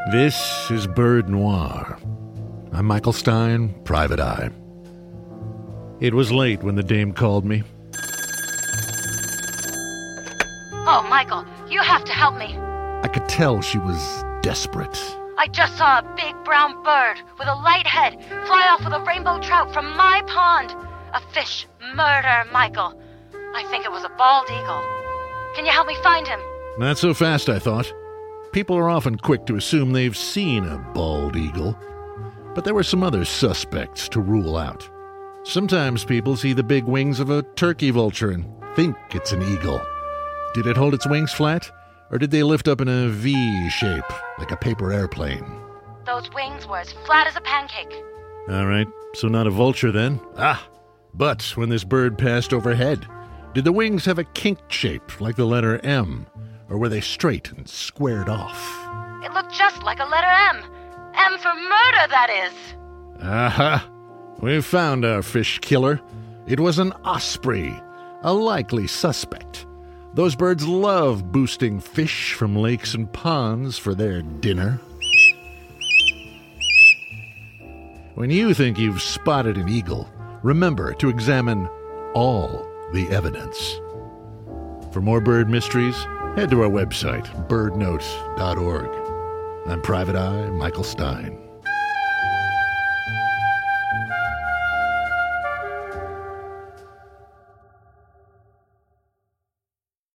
This is Bird Noir. I'm Michael Stein, Private Eye. It was late when the dame called me. Oh, Michael, you have to help me. I could tell she was desperate. I just saw a big brown bird with a light head fly off with a rainbow trout from my pond. A fish murder, Michael. I think it was a bald eagle. Can you help me find him? Not so fast, I thought. People are often quick to assume they've seen a bald eagle. But there were some other suspects to rule out. Sometimes people see the big wings of a turkey vulture and think it's an eagle. Did it hold its wings flat? Or did they lift up in a V shape, like a paper airplane? Those wings were as flat as a pancake. All right, so not a vulture then. But when this bird passed overhead, did the wings have a kinked shape, like the letter M? Or were they straight and squared off? It looked just like a letter M. M for murder, that is. Aha! We've found our fish killer. It was an osprey, a likely suspect. Those birds love boosting fish from lakes and ponds for their dinner. When you think you've spotted an eagle, remember to examine all the evidence. For more bird mysteries, head to our website, birdnote.org. I'm Private Eye Michael Stein.